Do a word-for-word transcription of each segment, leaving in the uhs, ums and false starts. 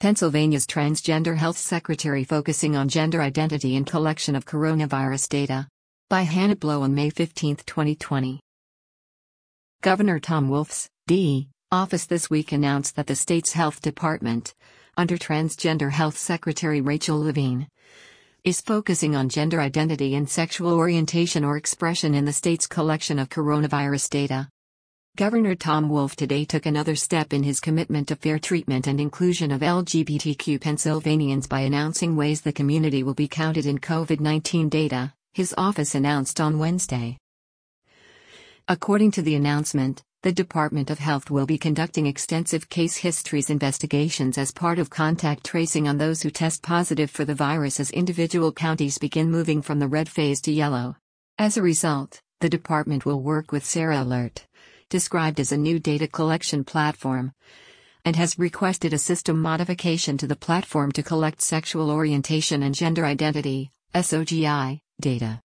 Pennsylvania's transgender health secretary focusing on gender identity and collection of coronavirus data. By Hannah Blow on May fifteenth, twenty twenty. Governor Tom Wolf's D. office this week announced that the state's health department, under Transgender Health Secretary Rachel Levine, is focusing on gender identity and sexual orientation or expression in the state's collection of coronavirus data. Governor Tom Wolf today took another step in his commitment to fair treatment and inclusion of L G B T Q Pennsylvanians by announcing ways the community will be counted in COVID nineteen data, his office announced on Wednesday. According to the announcement, the Department of Health will be conducting extensive case histories investigations as part of contact tracing on those who test positive for the virus as individual counties begin moving from the red phase to yellow. As a result, the department will work with Sarah Alert, described as a new data collection platform, and has requested a system modification to the platform to collect sexual orientation and gender identity (S O G I) data.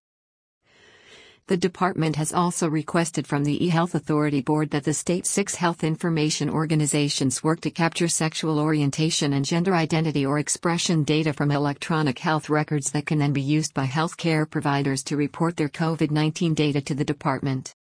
The department has also requested from the eHealth Authority Board that the state's six health information organizations work to capture sexual orientation and gender identity or expression data from electronic health records that can then be used by healthcare providers to report their COVID nineteen data to the department.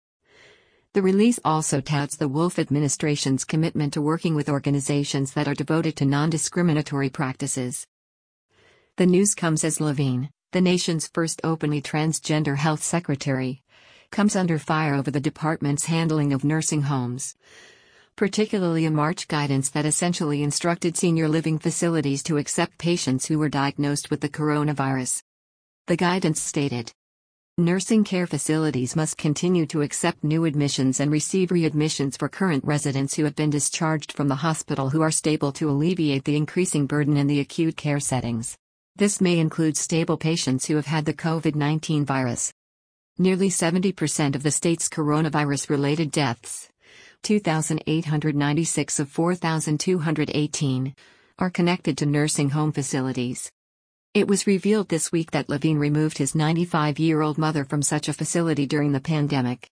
The release also touts the Wolf administration's commitment to working with organizations that are devoted to non-discriminatory practices. The news comes as Levine, the nation's first openly transgender health secretary, comes under fire over the department's handling of nursing homes, particularly a March guidance that essentially instructed senior living facilities to accept patients who were diagnosed with the coronavirus. The guidance stated, nursing care facilities must continue to accept new admissions and receive readmissions for current residents who have been discharged from the hospital who are stable to alleviate the increasing burden in the acute care settings. This may include stable patients who have had the COVID nineteen virus. Nearly seventy percent of the state's coronavirus-related deaths, two thousand eight hundred ninety-six of four thousand two hundred eighteen, are connected to nursing home facilities. It was revealed this week that Levine removed his ninety-five-year-old mother from such a facility during the pandemic.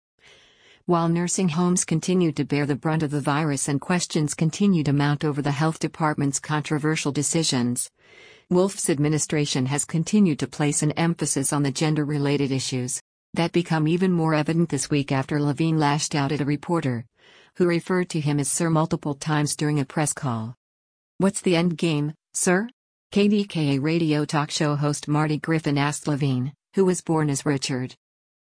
While nursing homes continue to bear the brunt of the virus and questions continue to mount over the health department's controversial decisions, Wolf's administration has continued to place an emphasis on the gender-related issues that become even more evident this week after Levine lashed out at a reporter, who referred to him as sir multiple times during a press call. "What's the end game, sir?" K D K A radio talk show host Marty Griffin asked Levine, who was born as Richard.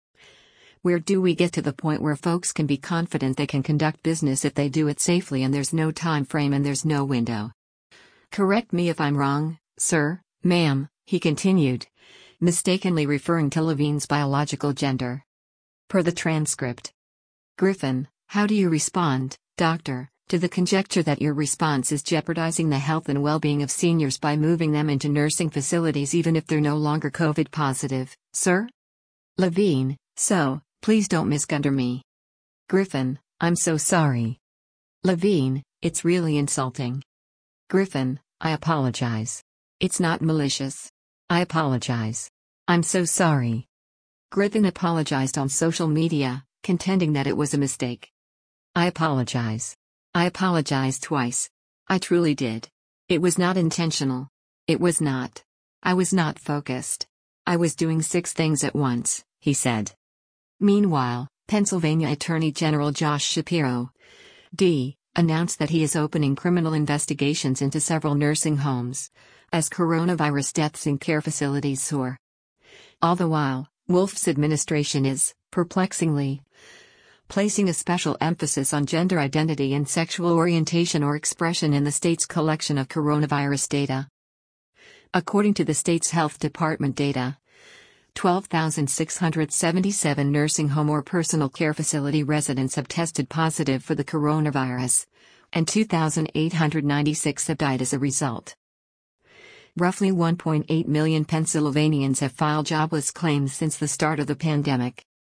"Where do we get to the point where folks can be confident they can conduct business if they do it safely and there's no time frame and there's no window? Correct me if I'm wrong, sir, ma'am," he continued, mistakenly referring to Levine's biological gender. Per the transcript. Griffin, how do you respond, doctor, to the conjecture that your response is jeopardizing the health and well-being of seniors by moving them into nursing facilities even if they're no longer COVID positive, sir? Levine, so, please don't misgunder me. Griffin, I'm so sorry. Levine, it's really insulting. Griffin, I apologize. It's not malicious. I apologize. I'm so sorry. Griffin apologized on social media, contending that it was a mistake. I apologize. I apologize twice. I truly did. It was not intentional. It was not. I was not focused. I was doing six things at once, he said. Meanwhile, Pennsylvania Attorney General Josh Shapiro, D, announced that he is opening criminal investigations into several nursing homes, as coronavirus deaths in care facilities soar. All the while, Wolf's administration is, perplexingly, placing a special emphasis on gender identity and sexual orientation or expression in the state's collection of coronavirus data. According to the state's health department data, twelve thousand six hundred seventy-seven nursing home or personal care facility residents have tested positive for the coronavirus, and two thousand eight hundred ninety-six have died as a result. Roughly one point eight million Pennsylvanians have filed jobless claims since the start of the pandemic.